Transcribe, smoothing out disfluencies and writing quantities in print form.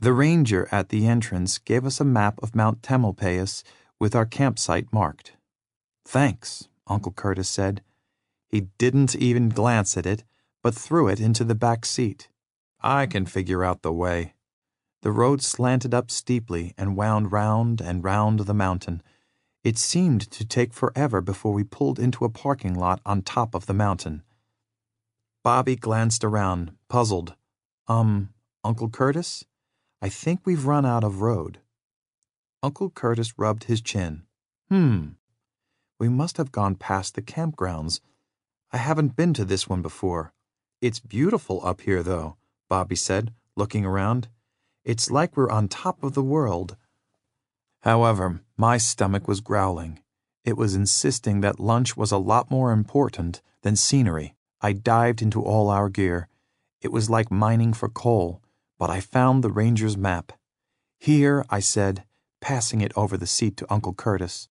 The ranger at the entrance gave us a map of Mount Tamalpais with our campsite marked. "Thanks," Uncle Curtis said. He didn't even glance at it, but threw it into the back seat. "I can figure out the way." The road slanted up steeply and wound round and round the mountain. It seemed to take forever before we pulled into a parking lot on top of the mountain. Bobby glanced around, puzzled. Uncle Curtis? I think we've run out of road." Uncle Curtis rubbed his chin. We must have gone past the campgrounds. I haven't been to this one before. It's beautiful up here, though," Bobby said, looking around. "It's like we're on top of the world." However, my stomach was growling. It was insisting that lunch was a lot more important than scenery. I dived into all our gear. It was like mining for coal, but I found the ranger's map. "Here," I said, passing it over the seat to Uncle Curtis.